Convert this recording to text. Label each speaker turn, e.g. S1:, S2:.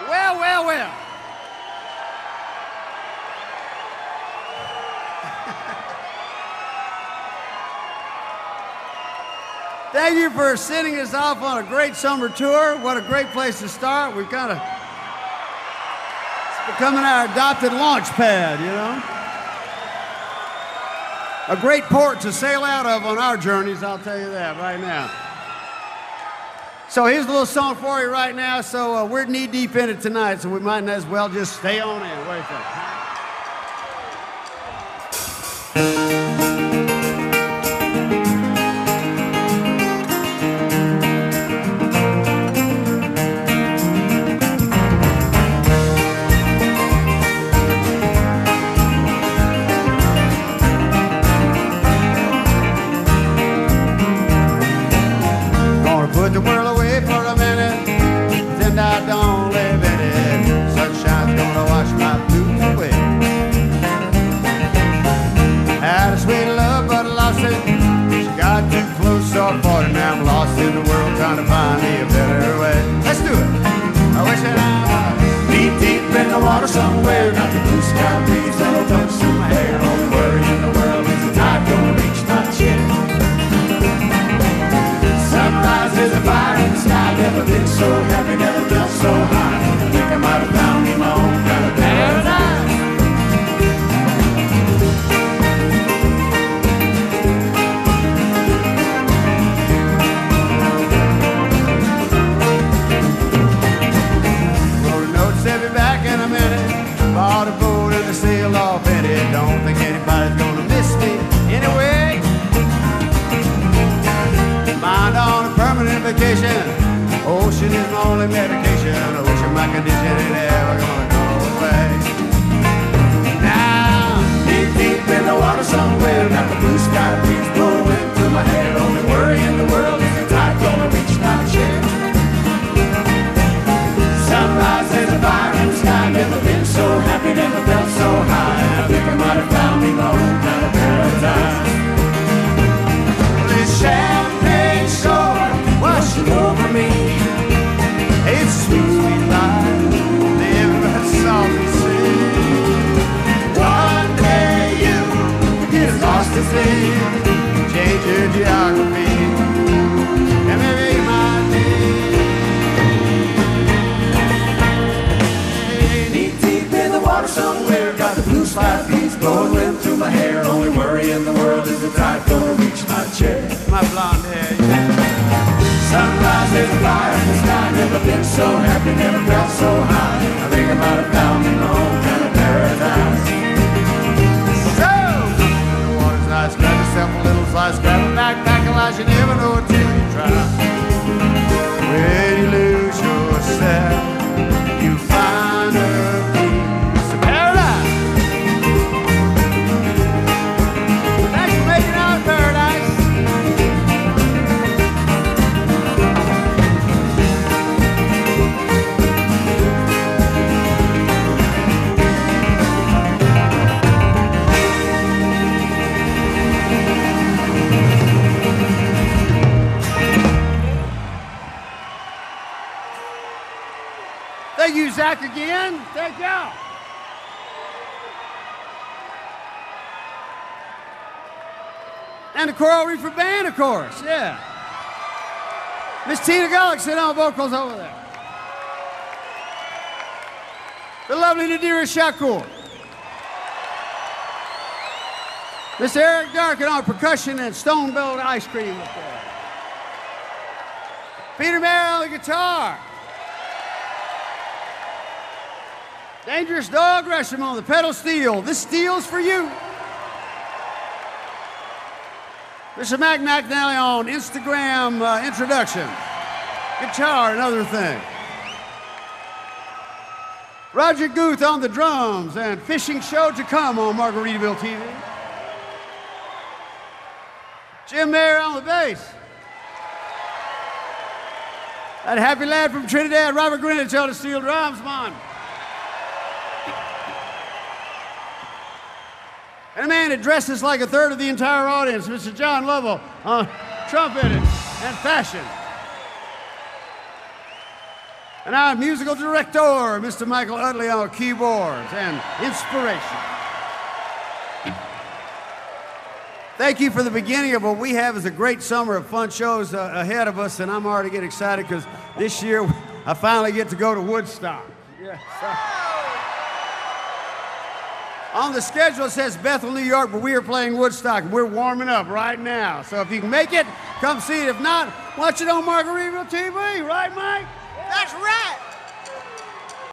S1: Well, well, well. Thank you for sending us off on a great summer tour. What a great place to start. We've kind of, it's becoming our adopted launch pad, you know? A great port to sail out of on our journeys, I'll tell you that right now. So here's a little song for you right now. So we're knee deep in it tonight, so we might as well just stay on in. What do you think? Put the world away for a minute, pretend I don't live in it. Sunshine's gonna wash my blues away. Had a sweet love, but I lost it. She got too close, so I fought it. Now I'm lost in the world, trying to find me a better way. Let's do it. I wish that I was deep, deep in the water somewhere. Got the blue sky breeze that'll touch through my hair. Only worry in the world is the tide gonna reach my chin. Sunrise is a fire in the sky. Never been so happy, never felt so high. I think I might have found me my own kind of paradise. Wrote a note, sent me back in a minute. Bought a boat and I sailed off in it. Don't think anybody's gonna miss me anyway. Mind on a permanent vacation. Ocean is my only medication. Ocean, my condition ain't ever gonna go away. Now, deep, deep in the water somewhere. Got the blue sky breeze blowing through my hair. Only worry in the world is the tide gonna reach my chair. Sunrise is a fire in the sky. Never been so happy, never felt so high. I think I might have found me my own kind of paradise. This champagne shore washing over me. It's sweet, sweet life, live that salty sea. One day you get lost at sea, change your geography, and maybe you might be knee deep in the water somewhere. Got the blue slide breeze blowing wind through my hair. Only worry in the world is the tide gonna reach my chair. My blonde hair, yeah. Sunrise is a fire in the sky. Never been so happy, never felt so high. I think I might have found me my own kind of paradise. So, the water's nice, grab yourself a little slice, grab a backpack, Elijah, you never know it till you try. When you lose yourself, you find a piece of paradise. Thanks for making our paradise. Thank you, Zach, again. Thank y'all. And the Coral Reefer Band, of course, yeah. Miss Tina Gullick sitting on vocals over there. The lovely Nadira Shakur. Mr. Eric Darkin on percussion and Stone Belt Ice Cream up there. Peter Mayer on the guitar. Dangerous Dog Gresham on the pedal steel. This steel's for you. Mr. Mac McNally on Instagram introduction. Guitar and other things. Roger Guth on the drums and Fishing Show to come on Margaritaville TV. Jim Mayer on the bass. That happy lad from Trinidad, Robert Greenwich on the steel drums, man. And a man that dresses like a third of the entire audience, Mr. John Lovell on trumpet and fashion. And our musical director, Mr. Michael Utley on keyboards and inspiration. Thank you for the beginning of what we have is a great summer of fun shows ahead of us, and I'm already getting excited because this year I finally get to go to Woodstock. Yeah, on the schedule it says Bethel, New York, but we are playing Woodstock. We're warming up right now. So if you can make it, come see it. If not, watch it on Margaritaville TV, right, Mike?
S2: That's right.